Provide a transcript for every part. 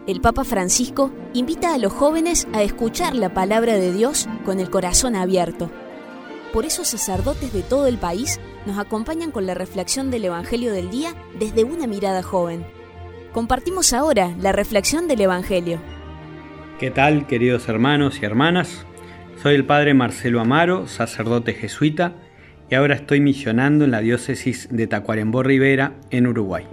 el Papa Francisco invita a los jóvenes a escuchar la palabra de Dios con el corazón abierto. Por eso sacerdotes de todo el país nos acompañan con la reflexión del Evangelio del día desde una mirada joven. Compartimos ahora la reflexión del Evangelio. ¿Qué tal, queridos hermanos y hermanas? Soy el Padre Marcelo Amaro, sacerdote jesuita, y ahora estoy misionando en la diócesis de Tacuarembó Rivera, en Uruguay.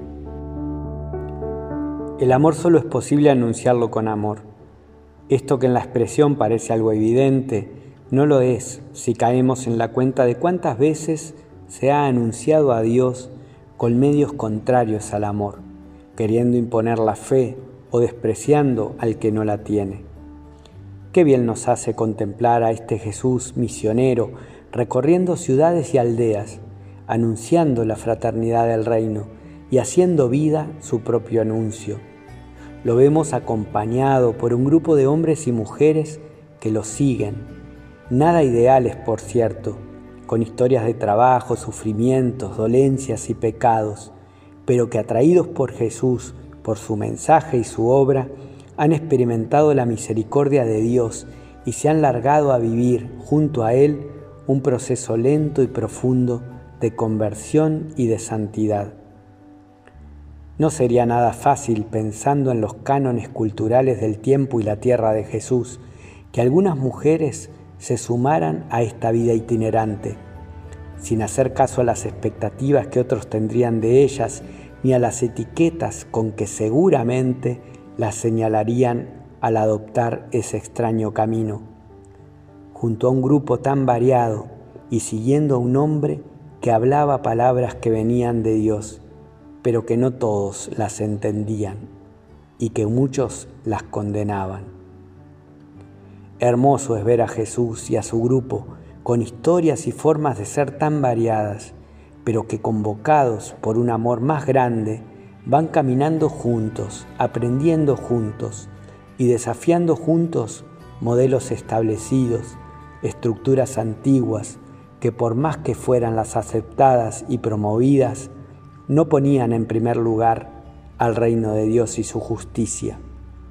El amor solo es posible anunciarlo con amor. Esto que en la expresión parece algo evidente, no lo es si caemos en la cuenta de cuántas veces se ha anunciado a Dios con medios contrarios al amor, queriendo imponer la fe o despreciando al que no la tiene. Qué bien nos hace contemplar a este Jesús misionero recorriendo ciudades y aldeas, anunciando la fraternidad del reino y haciendo vida su propio anuncio. Lo vemos acompañado por un grupo de hombres y mujeres que lo siguen, nada ideales por cierto, con historias de trabajo, sufrimientos, dolencias y pecados, pero que atraídos por Jesús, por su mensaje y su obra, han experimentado la misericordia de Dios y se han largado a vivir junto a Él un proceso lento y profundo de conversión y de santidad. No sería nada fácil, pensando en los cánones culturales del tiempo y la tierra de Jesús, que algunas mujeres se sumaran a esta vida itinerante, sin hacer caso a las expectativas que otros tendrían de ellas, ni a las etiquetas con que seguramente las señalarían al adoptar ese extraño camino. Junto a un grupo tan variado y siguiendo a un hombre que hablaba palabras que venían de Dios, pero que no todos las entendían y que muchos las condenaban. Hermoso es ver a Jesús y a su grupo con historias y formas de ser tan variadas, pero que convocados por un amor más grande, van caminando juntos, aprendiendo juntos y desafiando juntos modelos establecidos, estructuras antiguas que por más que fueran las aceptadas y promovidas, no ponían en primer lugar al reino de Dios y su justicia.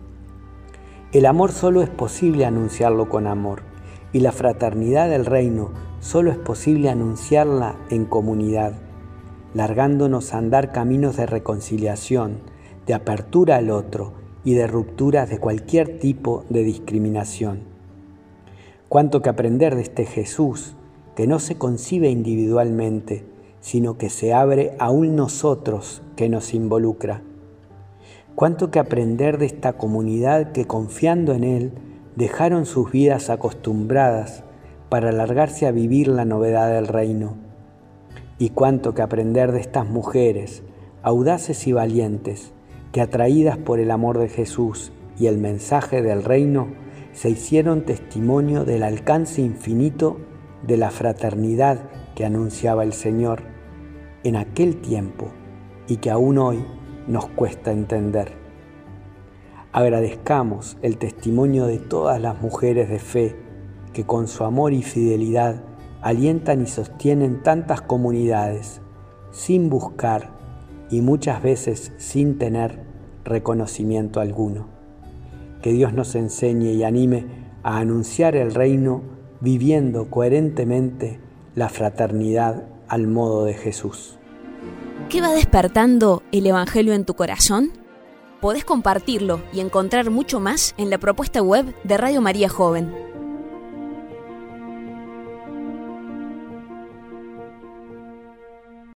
El amor solo es posible anunciarlo con amor, y la fraternidad del reino solo es posible anunciarla en comunidad, largándonos a andar caminos de reconciliación, de apertura al otro y de rupturas de cualquier tipo de discriminación. Cuánto que aprender de este Jesús que no se concibe individualmente, sino que se abre a un nosotros que nos involucra. Cuánto que aprender de esta comunidad que, confiando en Él, dejaron sus vidas acostumbradas para largarse a vivir la novedad del reino. Y cuánto que aprender de estas mujeres, audaces y valientes, que atraídas por el amor de Jesús y el mensaje del reino, se hicieron testimonio del alcance infinito de la fraternidad que anunciaba el Señor en aquel tiempo y que aún hoy nos cuesta entender. Agradezcamos el testimonio de todas las mujeres de fe que con su amor y fidelidad alientan y sostienen tantas comunidades sin buscar y muchas veces sin tener reconocimiento alguno. Que Dios nos enseñe y anime a anunciar el reino viviendo coherentemente la fraternidad al modo de Jesús. ¿Qué va despertando el Evangelio en tu corazón? Podés compartirlo y encontrar mucho más en la propuesta web de Radio María Joven.